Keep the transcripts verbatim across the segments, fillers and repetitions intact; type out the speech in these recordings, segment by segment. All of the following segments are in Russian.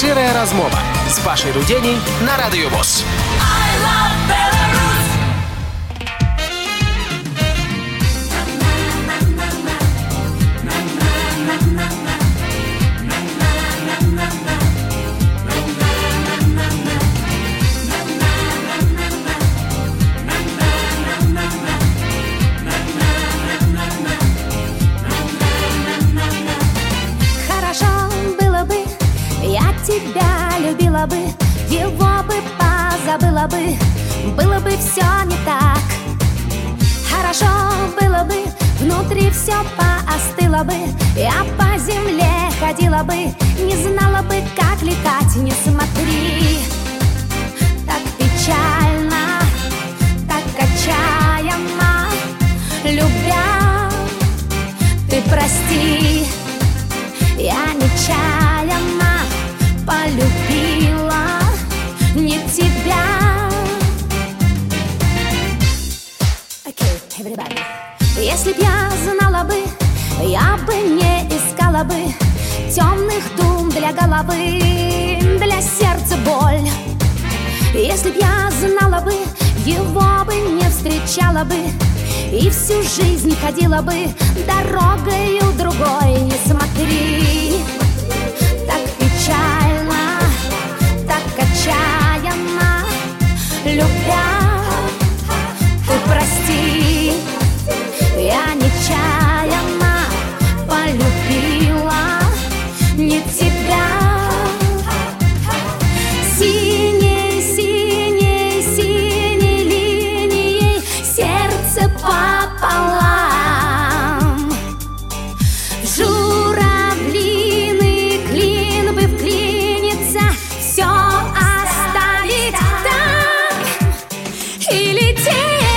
Шчырая размова з Пашай Рудзеней на Радыё ВОС. Тебя любила бы, его бы позабыла бы, было бы все не так. Хорошо было бы, внутри все поостыло бы, я по земле ходила бы, не знала бы, как летать. Не смотри, так печально, так отчаянно, любя, ты прости, я нечаянно полюбила не тебя. Okay, everybody. Если б я знала бы, я бы не искала бы темных дум для головы, для сердца боль. Если б я знала бы, его бы не встречала бы и всю жизнь ходила бы дорогою другой. Не смотри, так печально, так отчаянно, любя, ты прости, я нечаянно полюбила не тебя. Синей, синей, синей линией сердце пополам, в журавлиный клин бы вклиниться, все оставить там и лететь,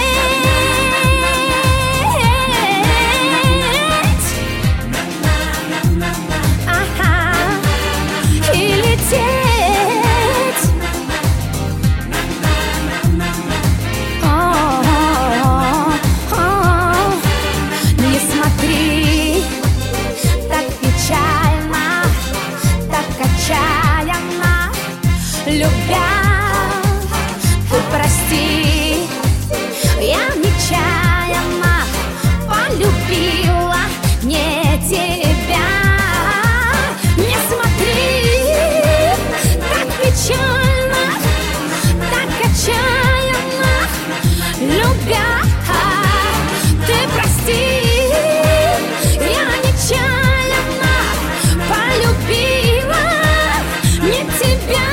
ага, и лететь. Не смотри, так печально, так отчаянно, любя, ты прости, я нечаянно полюбила не тебя. Не смотри, так печально, так отчаянно, любя, ты прости, я нечаянно полюбила не тебя.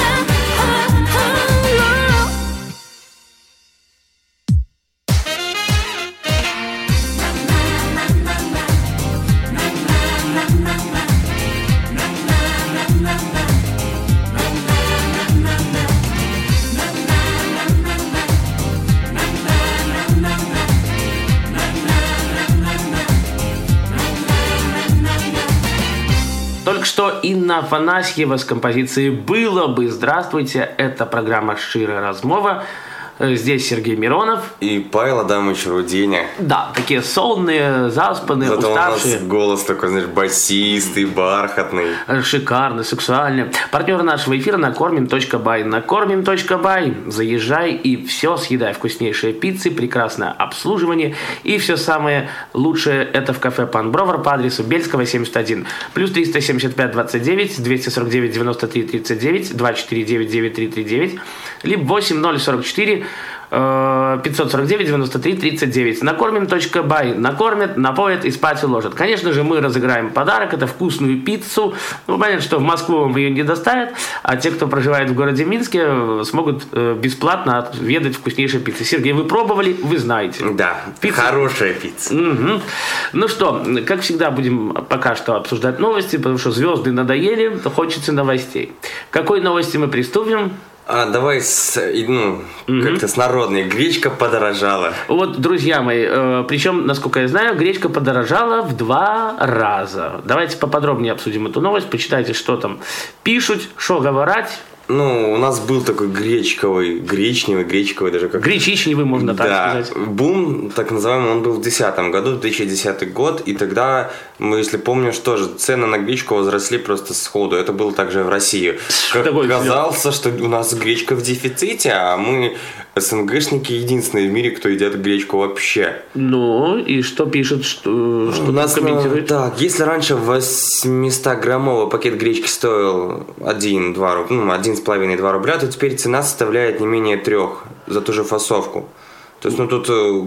Только что Инна Афанасьева с композицией «Было бы». Здравствуйте, это программа «Шчырая размова». Здесь Сергей Миронов. И Павел Адамович Руденя. Да, такие сонные, заспанные, зато уставшие. У нас голос такой, знаешь, басистый, бархатный. Шикарный, сексуальный. Партнер нашего эфира накормим точка бай. накормим точка бай. Заезжай и все съедай. Вкуснейшие пиццы, прекрасное обслуживание. И все самое лучшее это в кафе Пан Бровар по адресу Бельского, семьдесят один. Плюс триста семьдесят пять двадцать девять двести сорок девять девяносто три тридцать девять два четыре девять девять три три девять. Либо восемь ноль сорок четыре пятьсот сорок девять девяносто три тридцать девять. накормим точка бай. Накормят, напоят и спать уложат. Конечно же, мы разыграем подарок. Это вкусную пиццу. Ну, понятно, что в Москву вам ее не доставят, а те, кто проживает в городе Минске, смогут бесплатно отведать вкуснейшей пиццы. Сергей, вы пробовали, вы знаете. Да, пицца. Хорошая пицца. Угу. Ну что, как всегда, будем пока что обсуждать новости, потому что звезды надоели, то хочется новостей. К какой новости мы приступим? А давай с, ну, угу. как-то с народной. Гречка подорожала. Вот, друзья мои, э, причем, насколько я знаю, гречка подорожала в два раза. Давайте поподробнее обсудим эту новость, почитайте, что там пишут, что говорят. Ну, у нас был такой гречковый, гречневый, гречковый даже как... Гречичневый, можно так да, сказать. Бум, так называемый, он был в две тысячи десятом году, две тысячи десятый год, и тогда, мы, если помнишь, тоже цены на гречку возросли просто сходу. Это было также в России. Как казалось, что у нас гречка в дефиците, а мы, СНГшники, единственные в мире, кто едят гречку вообще. Ну, и что пишет, что, что у нас, комментирует? Ну, так, если раньше восьмистограммовый пакет гречки стоил один-два рубля, ну, один с половиной два рубля, то теперь цена составляет не менее трех за ту же фасовку. То есть, ну, тут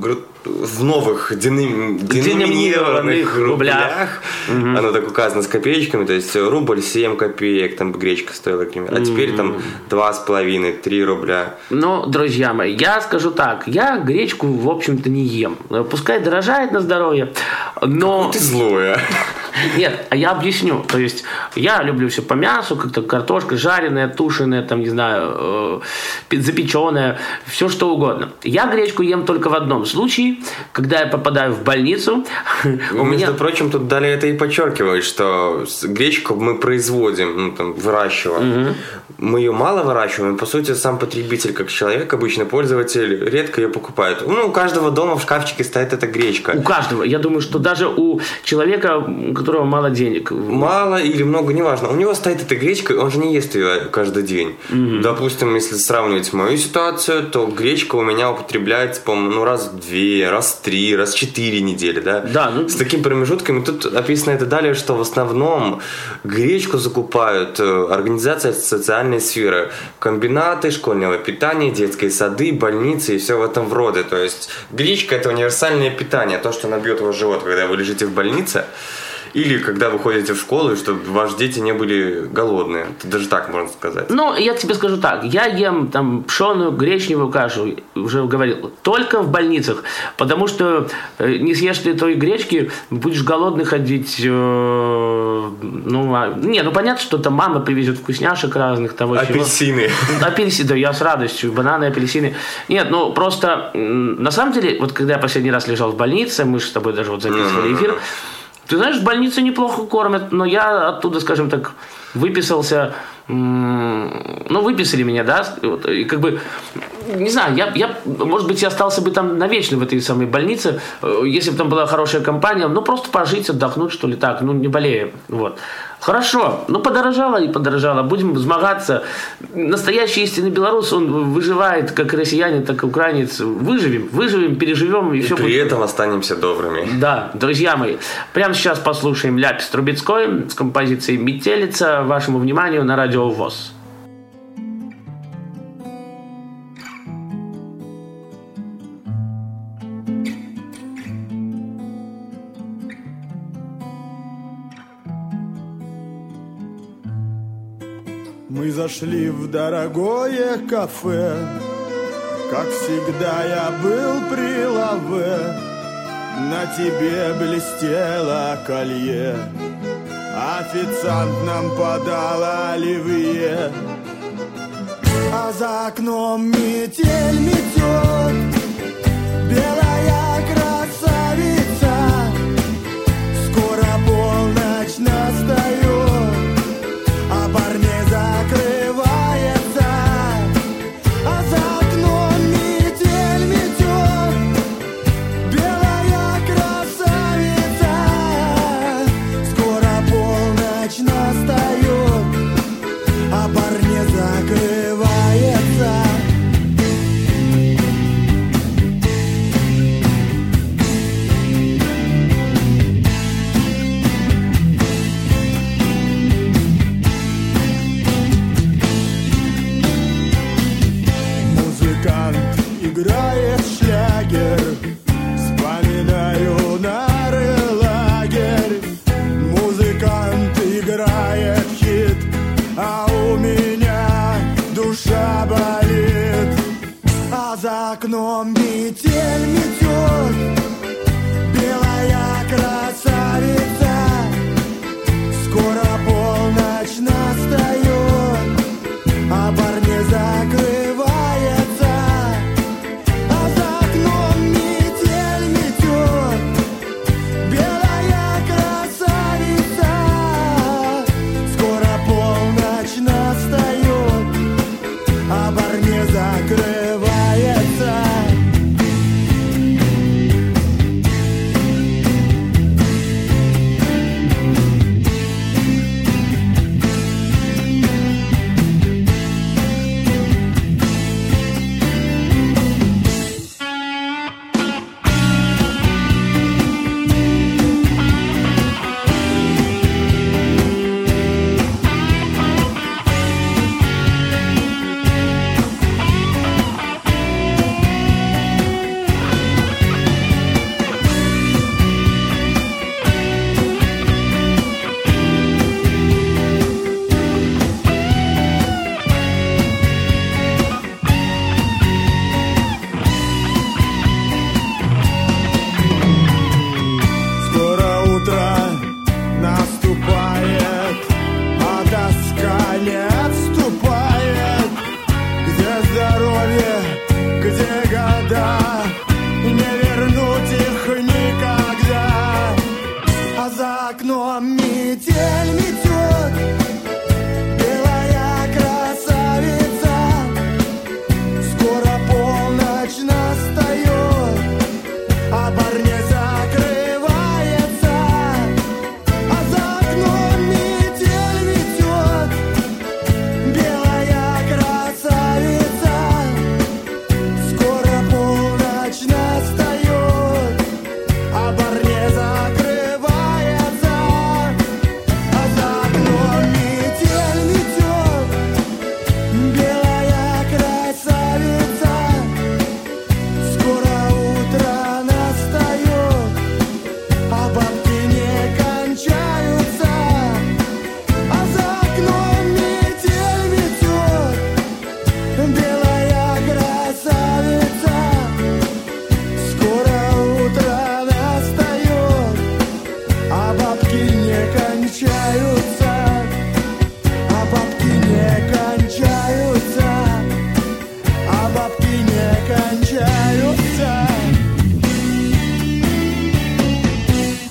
в новых деноминированных рублях, рублях угу. оно так указано с копеечками, то есть рубль семь копеек, там гречка стоила, а теперь там два с половиной, три рубля. Ну, друзья мои, я скажу так, я гречку, в общем-то, не ем. Пускай дорожает на здоровье, но... Какой ты злой, а? Нет, а я объясню. То есть, я люблю все по мясу, как-то картошка жареная, тушеная, там, не знаю, э, запеченная, все что угодно. Я гречку ем только в одном случае, когда я попадаю в больницу. У Между меня... прочим, тут далее это и подчеркивает, что гречку мы производим, ну, там, выращиваем. Угу. Мы ее мало выращиваем, по сути, сам потребитель, как человек, обычный пользователь, редко ее покупает. Ну, у каждого дома в шкафчике стоит эта гречка. У каждого. Я думаю, что даже у человека, у которого мало денег. Мало или много, неважно. У него стоит эта гречка, он же не ест ее каждый день. Угу. Допустим, если сравнивать мою ситуацию, то гречка у меня употребляется, по-моему, ну, раз в две, раз в три, раз в четыре недели, да? Да. Ну... С такими промежутками. Тут описано это далее, что в основном гречку закупают организации социальной сферы, комбинаты, школьного питания, детские сады, больницы и все в этом роде. То есть гречка – это универсальное питание, то, что набьет ваш живот, когда вы лежите в больнице. Или когда вы ходите в школу, чтобы ваши дети не были голодные. Это даже так можно сказать. Ну, я тебе скажу так. Я ем там пшеную, гречневую кашу, уже говорил, только в больницах. Потому что не съешь ты той гречки, будешь голодный ходить. Э, ну, а, не, ну понятно, что там мама привезет вкусняшек разных. Того, апельсины. Чего. Апельсины, да, я с радостью. Бананы, апельсины. Нет, ну просто на самом деле, вот когда я последний раз лежал в больнице, мы же с тобой даже вот записывали эфир, ты знаешь, в больнице неплохо кормят, но я оттуда, скажем так, выписался, ну, выписали меня, да, и как бы, не знаю, я, я, может быть, я остался бы там навечно в этой самой больнице, если бы там была хорошая компания, ну, просто пожить, отдохнуть, что ли, так, ну, не болея, вот. Хорошо, ну, подорожало и подорожало, будем змагаться. Настоящий истинный белорус, он выживает, как россиянин, так и украинец. Выживем, выживем, переживем. И, и все при будет... этом останемся добрыми. Да, друзья мои, прямо сейчас послушаем Ляпис Трубецкой с композицией «Метелица». Вашему вниманию на Радио ВОС. Мы зашли в дорогое кафе, как всегда я был при лаве. На тебе блестело колье, официант нам подал оливье. А за окном метель метет, белая красавица. Скоро полночь настает, а бар не закрывается. А за окном метель метет, белая красавица. Скоро полночь настает, а бар не закрывается.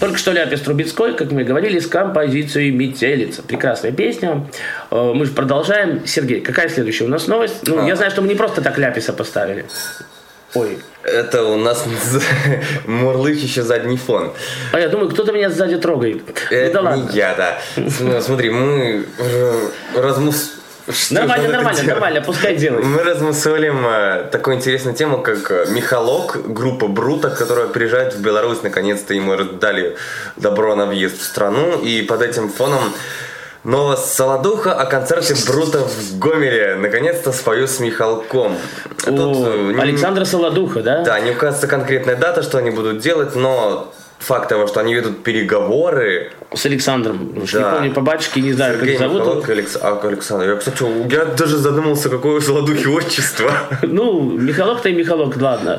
Только что Ляпис Трубецкой, как мы говорили, с композицией «Метелица». Прекрасная песня. Мы же продолжаем. Сергей, какая следующая у нас новость? Ну, а. Я знаю, что мы не просто так Ляписа поставили. Ой. Это у нас мурлычащий задний фон. А я думаю, кто-то меня сзади трогает. Это ну, да не ладно. Я, да. Смотри, мы размус... Что нормально, нормально, делать? Нормально, пускай делает. Мы размусолим э, такую интересную тему, как Михалок, группа Брута, которая приезжает в Беларусь. Наконец-то ему дали добро на въезд в страну. И под этим фоном новость Солодуха о концерте Брута в Гомеле. Наконец-то спою с Михалком. Тут, О, не, Александра Солодуха, да? Да, не указывается конкретная дата, что они будут делать, но... Факт того, что они ведут переговоры с Александром. Да. Не помню по батюшке, не знаю, Сергей, как зовут. Михалок, Алекс... а, Александр. Я, кстати, я даже задумался, какое у Солодухи отчество. Ну, Михалок-то и Михалок, ладно.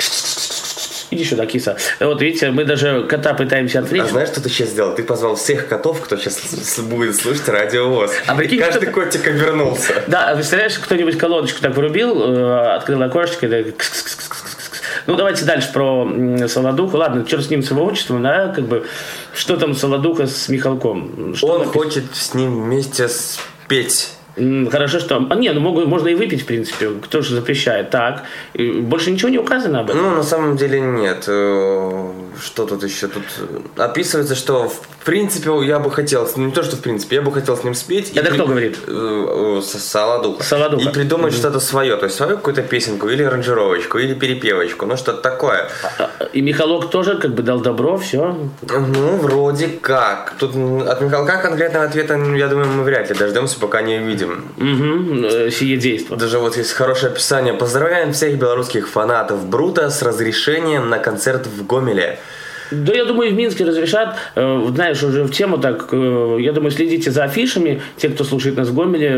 Иди сюда, киса. Вот видите, мы даже кота пытаемся отвлечь. А знаешь, что ты сейчас сделал? Ты позвал всех котов, кто сейчас будет слушать Радио ВОС. А прикинь, каждый кто... котик обернулся. Да, представляешь, кто-нибудь колодочку так врубил, открыл окошечко, и так... Ну, давайте дальше про Солодуху. Ладно, черт с ним, с его отчеством, да, как бы, что там Солодуха с Михалком? Что Он написано? Хочет с ним вместе спеть. Хорошо, что... А, не, ну могу, можно и выпить, в принципе. Кто же запрещает? Так. И больше ничего не указано об этом? Ну, на самом деле нет. Что тут еще? Тут описывается, что в принципе я бы хотел... Не то, что в принципе, я бы хотел с ним спеть. Это кто при... говорит? Солодуха. Солодуха. И придумать mm-hmm. что-то свое. То есть свою какую-то песенку, или аранжировочку, или перепевочку. Ну, что-то такое. И Михалок тоже как бы дал добро, все? Ну, вроде как. Тут от Михалка конкретного ответа, я думаю, мы вряд ли дождемся, пока не увидим. Угу, сие действо. Даже вот есть хорошее описание. Поздравляем всех белорусских фанатов Брута с разрешением на концерт в Гомеле. Да, я думаю, в Минске разрешат. Знаешь, уже в тему так, я думаю, следите за афишами, те, кто слушает нас в Гомеле,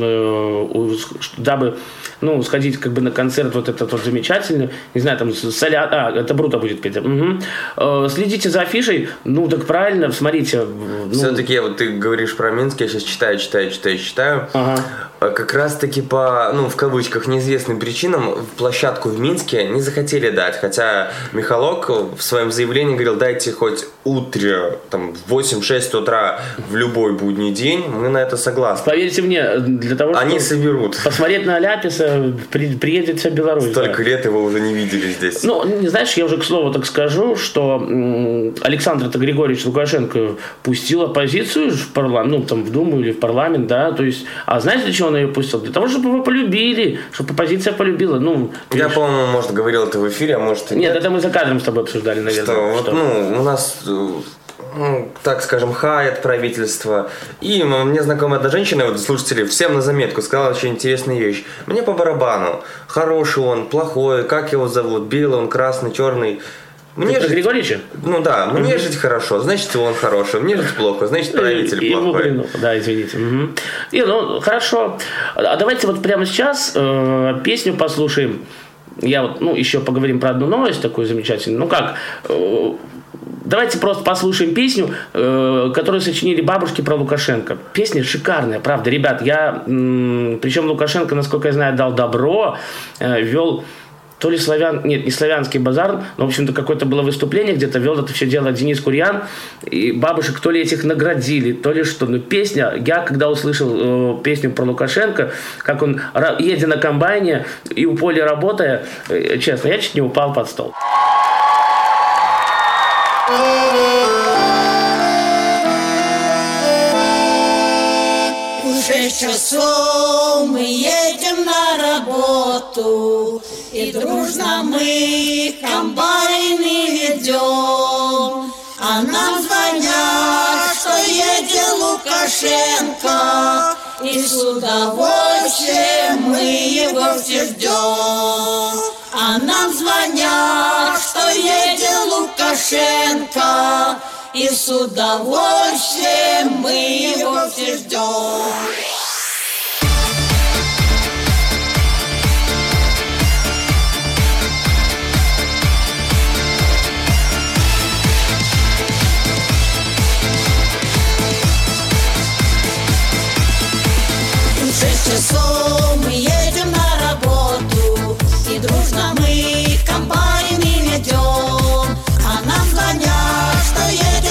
дабы, ну, сходить как бы на концерт вот этот вот замечательный, не знаю, там, соля... а, это Брута будет петь. Угу. Следите за афишей, ну, так правильно, смотрите. Ну... Все-таки, вот ты говоришь про Минск, я сейчас читаю, читаю, читаю, читаю. Ага. Как раз-таки по, ну, в кавычках, неизвестным причинам площадку в Минске не захотели дать, хотя Михалок в своем заявлении говорил, дайте хоть утро, там, в восемь-шесть утра в любой будний день, мы на это согласны. Поверьте мне, для того, чтобы они соберут. Посмотреть на Ляписа, при, приедет вся Беларусь. Столько да. лет его уже не видели здесь. Ну, не знаешь, я уже к слову так скажу, что м- Александр Григорьевич Лукашенко пустил оппозицию в парламент, ну, там, в Думу или в парламент, да, то есть, а знаете, для чего он ее пустил? Для того, чтобы его полюбили, чтобы оппозиция полюбила. Ну, я, видишь... по-моему, может, говорил это в эфире, а может и нет. Нет, это мы за кадром с тобой обсуждали, наверное. Что, вот, что? Ну, у нас... Ну, так скажем, хаят правительство. И мне знакомая одна женщина, вот слушатели, всем на заметку сказала очень интересную вещь. Мне по барабану. Хороший он, плохой, как его зовут, белый он, красный, черный. Мне жить... Григорьевича? Ну да, мне mm-hmm. жить хорошо, значит он хороший, мне жить плохо, значит правитель и, плохой. Ему, да, извините. Угу. И, ну, хорошо. А давайте вот прямо сейчас э, песню послушаем. Я вот, ну, еще поговорим про одну новость такую замечательную. Ну как... Э, Давайте просто послушаем песню, э, которую сочинили бабушки про Лукашенко. Песня шикарная, правда, ребят. Я, м- причем Лукашенко, насколько я знаю, дал добро, э, вел то ли славян, нет, не славянский базар, но, в общем-то, какое-то было выступление, где-то вел это все дело Денис Курьян, и бабушек то ли этих наградили, то ли что. Но песня, я когда услышал э, песню про Лукашенко, как он, едя на комбайне и у поля работая, э, честно, я чуть не упал под стол. Шесть часов мы едем на работу, и дружно мы комбайны ведем. А нам звонят, что едет Лукашенко, и с удовольствием мы его все ждем. А нам звонят, что едет Лукашенко, и с удовольствием мы его все ждем. В шесть часов мы едем на работу, и дружно мы комбайны ведем. А нам звонят, что едет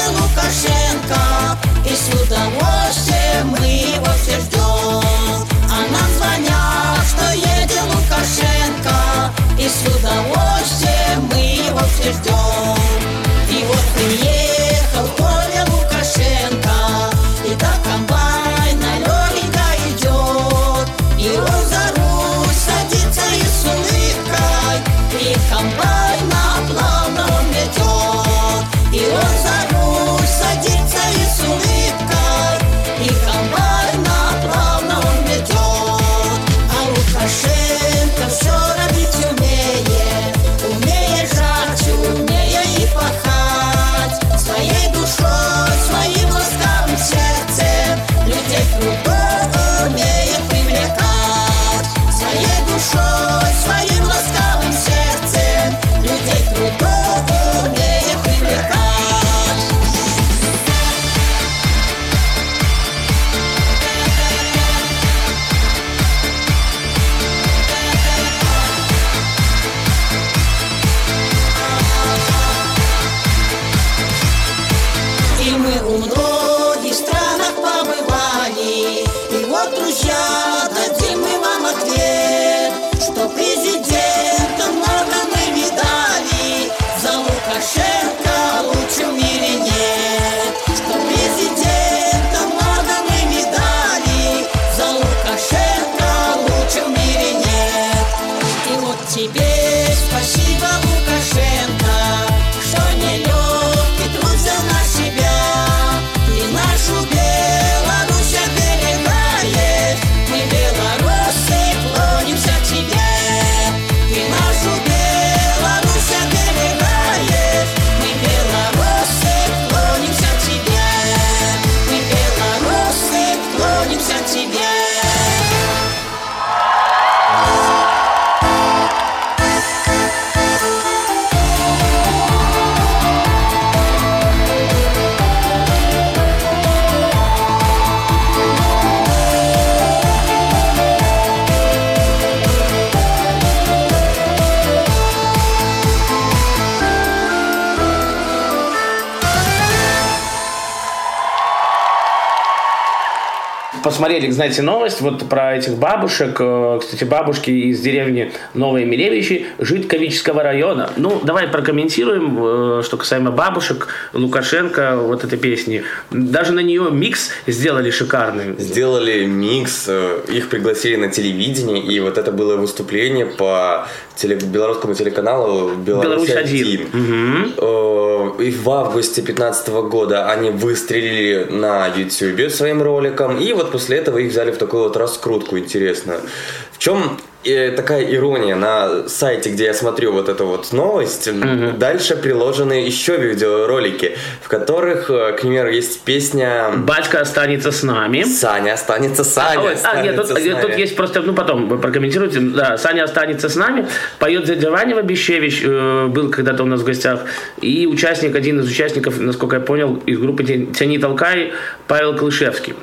посмотрели, знаете, новость вот про этих бабушек. Кстати, бабушки из деревни Новые Милевичи Житковического района. Ну, давай прокомментируем, что касаемо бабушек, Лукашенко, вот этой песни. Даже на нее микс сделали шикарный. Сделали микс, их пригласили на телевидение, и вот это было выступление по теле... белорусскому телеканалу «Беларусь один». Угу. И в августе две тысячи пятнадцатого года они выстрелили на ютубе своим роликом, и вот после этого их взяли в такую вот раскрутку интересную. В чем такая ирония? На сайте, где я смотрю вот эту вот новость, угу. дальше приложены еще видеоролики, в которых, к примеру, есть песня «Батька останется с нами». Саня останется, Саня а, останется а, нет, тут, с нами. Тут есть просто, ну потом вы прокомментируете, да, Саня останется с нами, поет дядя Ваня Вабищевич, э, был когда-то у нас в гостях, и участник, один из участников, насколько я понял, из группы «Тяни толкай», Павел Клышевский.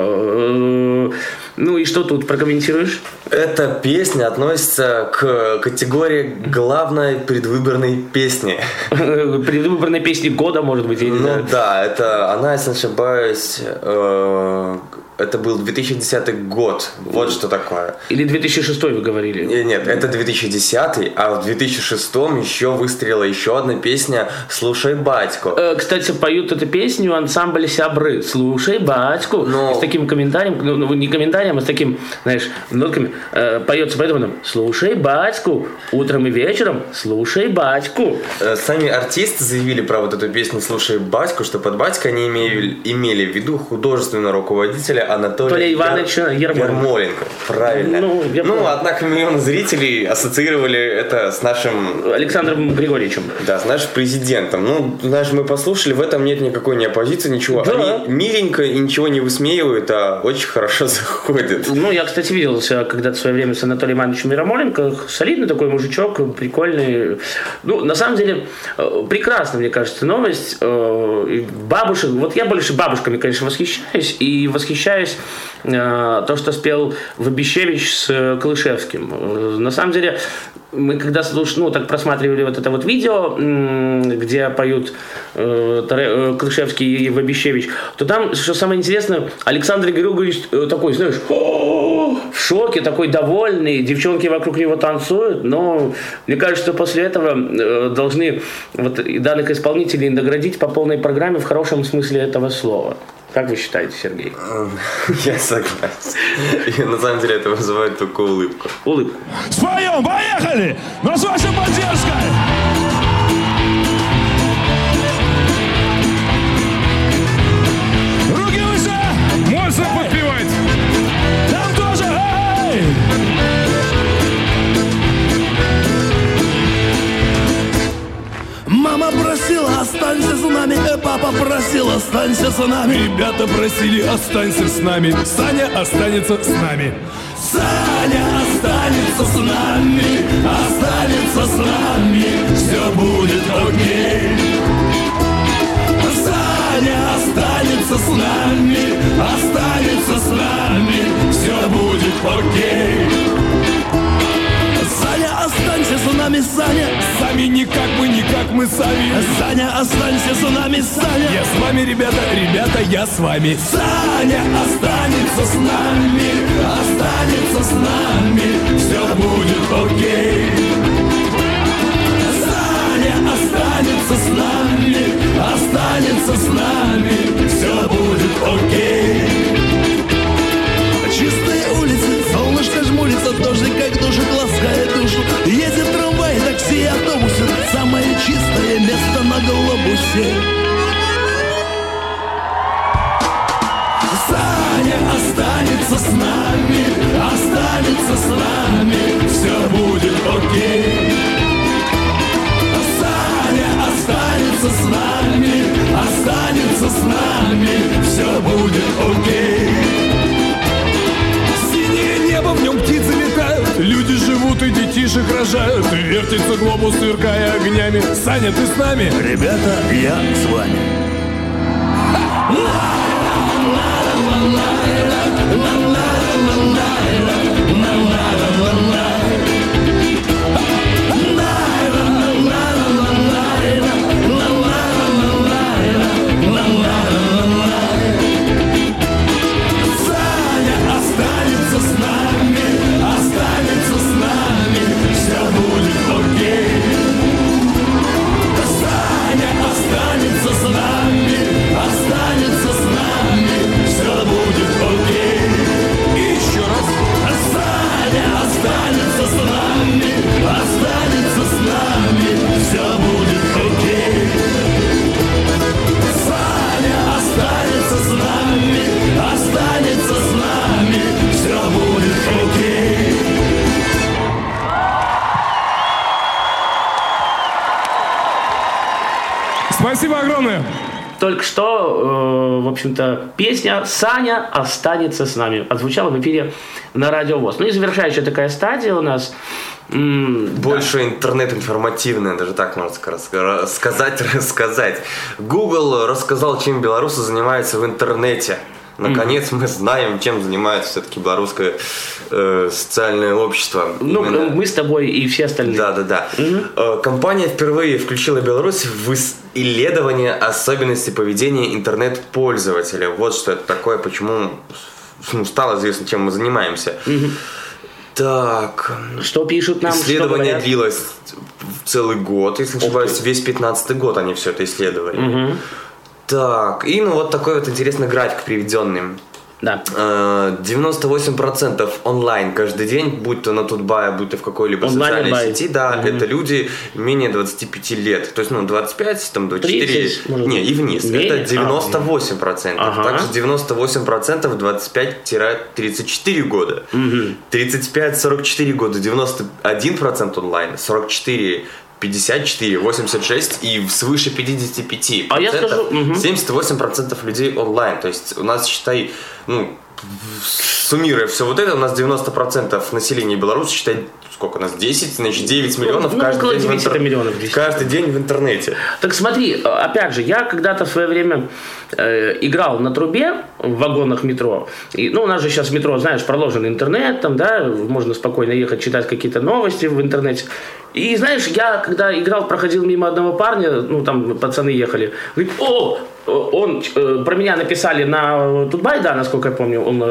Э, э, ну и что тут прокомментируешь? Эта песня относится к категории главной предвыборной песни. Предвыборной песни года, может быть, я не ну, знаю. Да, это, она, если не ошибаюсь, э, это был две тысячи десятый год. Вот что такое. Или две тысячи шестой вы говорили? Нет, это две тысячи десятый, а в две тысячи шестом еще выстрелила еще одна песня «Слушай, батьку». Э, кстати, поют эту песню ансамбль «Сябры». «Слушай, батьку». Но... С таким комментарием, ну не комментарием, а с таким, знаешь, нотками. Э, поется поэтому там «Слушай, батьку». Утром и вечером «Слушай, батьку». Э, сами артисты заявили про вот эту песню «Слушай, батьку», что под батькой они имели, имели в виду художественного руководителя Анатолия Ивановича Яр... Ярмоленко. Правильно. Ну, ну однако миллионы зрителей ассоциировали это с нашим... Александром Григорьевичем. Да, с нашим президентом. Ну, знаешь, мы послушали, в этом нет никакой ни оппозиции, ничего. Да. Они миленько и ничего не высмеивают, а очень хорошо заходят. Ну, я, кстати, виделся когда-то в свое время с Анатолием Ивановичем Ярмоленко. Солидный такой мужичок, прикольный. Ну, на самом деле, прекрасно, мне кажется, новость. Бабушек, вот я больше бабушками, конечно, восхищаюсь. И восхищаюсь то, что спел Вабищевич с Клышевским. На самом деле, мы когда ну, так просматривали вот это вот видео, где поют э, Клышевский и Вабищевич, то там, что самое интересное, Александр Григорьевич такой, знаешь, в шоке, такой довольный, девчонки вокруг него танцуют, но мне кажется, что после этого должны вот, данных исполнителей наградить по полной программе в хорошем смысле этого слова. Как вы считаете, Сергей? Я согласен. И на самом деле это вызывает только улыбку. Улыбку. Споем, поехали! Но с вашей поддержкой! Руки выше! Можно подпевать! Там тоже! Эй! Мама просила, останься с нами, э, папа просил, останься с нами. Ребята просили, останься с нами. Саня останется с нами. Саня останется с нами, останется с нами, все будет окей. Саня останется с нами, останется с нами, все будет окей. Саня, останься с нами, Саня. Сами никак мы, никак мы сами. Саня, останься с нами, Саня. Я с вами, ребята, ребята, я с вами. Саня останется с нами, останется с нами, все будет окей. Саня останется с нами, останется с нами, все будет окей. Чистые улицы, солнышко жмурится, дождик как душит, ласкает душу. Едет трамвай, такси и автобусы, самое чистое место на глобусе. Саня останется с нами, останется с нами, все будет окей. Саня останется с нами, останется с нами, все будет окей. Небо, в нем птицы летают, люди живут и детишек рожают, вертится глобус, сверкая огнями. Саня, ты с нами? Ребята, я с вами. Спасибо огромное. Только что, э, в общем-то, песня «Саня останется с нами» отзвучала в эфире на Радио ВОС. Ну и завершающая такая стадия у нас. М- Больше да. интернет-информативное, даже так можно сказать, рассказать. Google рассказал, чем белорусы занимаются в интернете. Наконец mm-hmm. мы знаем, чем занимается все-таки белорусское э, социальное общество. Ну, именно. Мы с тобой и все остальные. Да, да, да. Mm-hmm. Э, компания впервые включила Беларусь в исследование особенностей поведения интернет-пользователя. Вот что это такое, почему ну, стало известно, чем мы занимаемся. Mm-hmm. Так. Что пишут нам? Исследование длилось целый год, если не ошибаюсь, весь пятнадцатый год они все это исследовали. Mm-hmm. Так, и ну вот такой вот интересный график приведенный. Да. девяносто восемь процентов онлайн каждый день, будь то на Тутбае, будь то в какой-либо онлайн социальной сети, да, угу. это люди менее двадцати пяти лет. То есть, ну, двадцать пять, там, двадцать четыре, тридцать, не, и вниз. Менее? Это девяносто восемь процентов. Ага. Также девяносто восемь процентов двадцать пять - тридцать четыре года. Угу. тридцать пять - сорок четыре года, девяносто один процент онлайн, сорок четыре пятьдесят четыре, восемьдесят шесть и свыше пятьдесят пять процентов. А я скажу, угу. семьдесят восемь процентов людей онлайн. То есть у нас, считай, ну, суммируя все вот это, у нас девяносто процентов населения Беларуси, считай, сколько у нас, десять, значит, девять миллионов ну, каждый, день в интер... миллионов, каждый день в интернете. Так смотри, опять же, я когда-то в свое время э, играл на трубе в вагонах метро. И, ну, у нас же сейчас в метро, знаешь, проложен интернет, там, да, можно спокойно ехать, читать какие-то новости в интернете. И знаешь, я когда играл, проходил мимо одного парня, ну там пацаны ехали, говорит, о, он, э, про меня написали на Тутбай, да, насколько я помню, он э,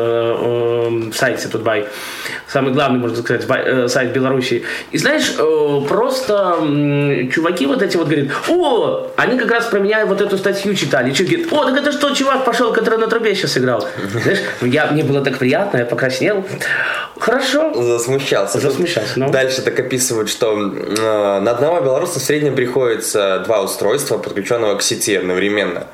э, в сайте Тутбай, самый главный, можно сказать, э, сайт Беларуси. И знаешь, э, просто э, чуваки вот эти вот говорят, о, они как раз про меня вот эту статью читали. И что, говорит, о, так это что, чувак пошел, который на трубе сейчас играл. Знаешь, я, мне было так приятно, я покраснел. Хорошо. Засмущался. Засмущался. Ну. Дальше так описывают, что э, на одного белоруса в среднем приходится два устройства, подключенного к сети одновременно.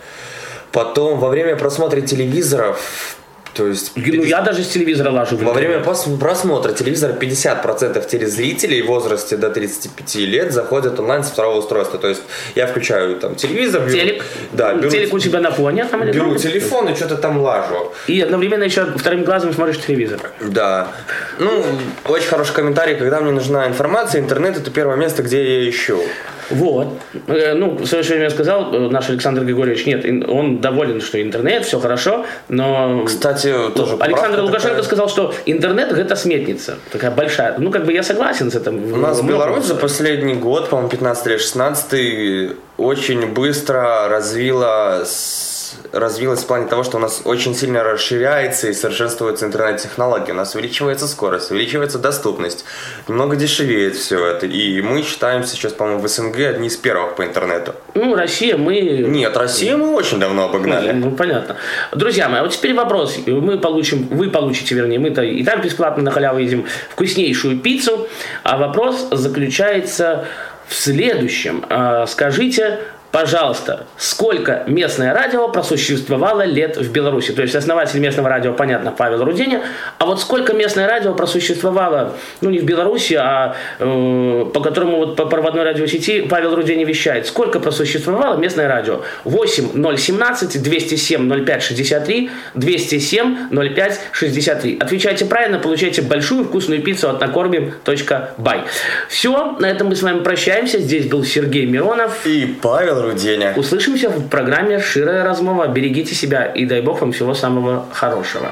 Потом во время просмотра телевизоров, то есть... Ну, я даже с телевизора лажу. Во время просмотра телевизора пятьдесят процентов телезрителей в возрасте до тридцати пяти лет заходят онлайн с второго устройства. То есть я включаю там телевизор. Беру, телек. Да, беру, телек у тебя на фоне. Там, или беру телефон и что-то там лажу. И одновременно еще вторым глазом смотришь телевизор. Да. Ну, очень хороший комментарий. Когда мне нужна информация, интернет — это первое место, где я ее ищу. Вот. Ну, в свое время сказал наш Александр Григорьевич, нет, он доволен, что интернет, все хорошо, но... Кстати, тоже Александр Лукашенко такая... сказал, что интернет — это сметница, такая большая. Ну, как бы я согласен с этим. У нас Беларусь за последний год, по-моему, пятнадцатый или шестнадцатый, очень быстро развила... развилась в плане того, что у нас очень сильно расширяется и совершенствуется интернет-технологии. У нас увеличивается скорость, увеличивается доступность. Немного дешевеет все это. И мы считаемся сейчас, по-моему, в СНГ одни из первых по интернету. Ну, Россия мы... Нет, Россию мы очень давно обогнали. Ну, ну, понятно. Друзья мои, а вот теперь вопрос. Мы получим, вы получите, вернее, мы-то и так бесплатно на халяву едим вкуснейшую пиццу. А вопрос заключается в следующем. Скажите... Пожалуйста, сколько местное радио просуществовало лет в Беларуси? То есть основатель местного радио, понятно, Павел Руденя. А вот сколько местное радио просуществовало, ну не в Беларуси, а э, по которому вот по проводной радиосети Павел Руденя вещает. Сколько просуществовало местное радио? восемь ноль семнадцать двести семь ноль пять шестьдесят три двести семь ноль пять шестьдесят три. Отвечайте правильно, получайте большую вкусную пиццу от накормим точка бай. Все, на этом мы с вами прощаемся. Здесь был Сергей Миронов и Павел Руденя. Услышимся в программе «Ширая размова». Берегите себя и дай Бог вам всего самого хорошего.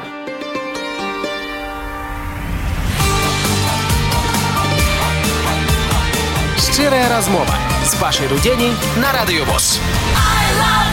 «Ширая размова» с Пашей Руденей на Радио ВОС. I love